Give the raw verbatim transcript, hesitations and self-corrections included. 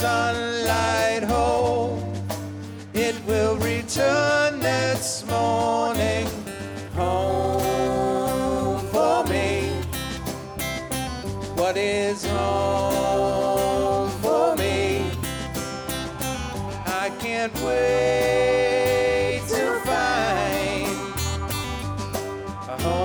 sunlight home. It will return this morning home for me. What is home for me? I can't wait to find a home.